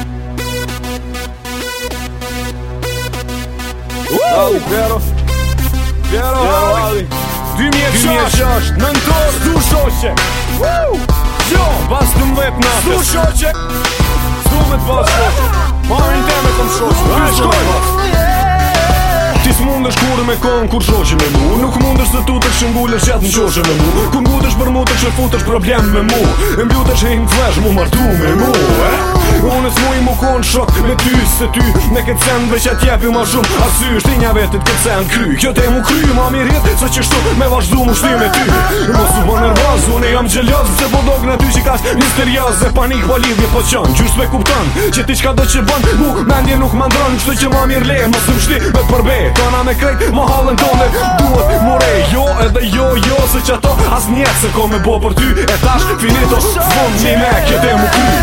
Piero Ali 2006 nëntor Stu shoqe Jo Bas 12 natës Stu shoqe Stu me t'bas shoqe Marin teme kom shoqe Ty shkoj Ti s'mundesh kur me kon kur shoqe me mu Nuk mundesh se tu të kshëngullesh qatë në qoqe me mu Kur ngutesh për mu të kshëfutesh problem me mu E mbjutesh e flesh mu martu me mu Unë s'muj mu kon shok me ty se ty Me këtë sen veq e t'jepi ma shumë Arsy shtinja vetit këtë sen kry Kjo te mu kry ma mirit Se që shtu me vazhdu mu shty me ty Mos u po nervoz Unë jam gjeljoz Se po dog në ty që kash misterioz E panik po lidhje po qan Gjusht me kupton Që ti qka do që bën Mu mendje nuk mandron Kështu që ma mirë le Mos u shti me t'përbe Tona me krejt ma hallën tone Duhet more Jo edhe jo Se që ato as njetë se ko me bo për ty E tash finito Fond një me kjo te mu kry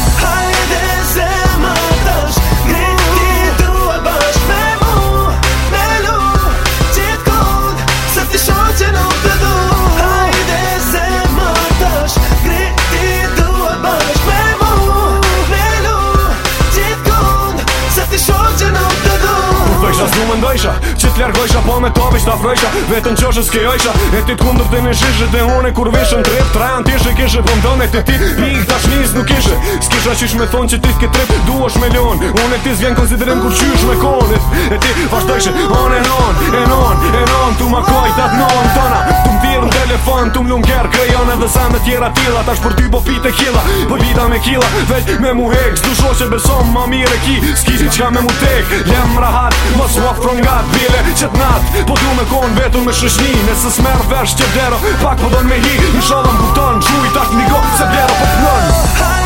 Mendojsha, që t'largojsha po me tope që t'afrojsha Vetën qoshë s'kejojsha E ti t'kundur të në shishe Dhe une kur vishën trip Trajan t'ishe kishe po mdone të ti Pik ta shnis nuk ishe S'kisha qish me thonë që ti t'ke trip Duosh me lion Une ti s'vjen konsiderim kur qysh me konit E ti vazhdojshe on e non Tu ma kojtat non tona Tu m'tirë në telefon Tu m'lun kjerë krejon edhe sa me tjera tila Tash për ty po pite kila Po pita me kila Veç me mu hek S'du shoqe besom ma mire ki S'kisi qka me mu tek Lem rahat Mos waf from God bile qët nat Po du me kon vetun me shëshni Nëse s'mer vesh që dero Pak po don me hi Inshallah m'kupton Gjuj tash n'igo Se dero po t'nën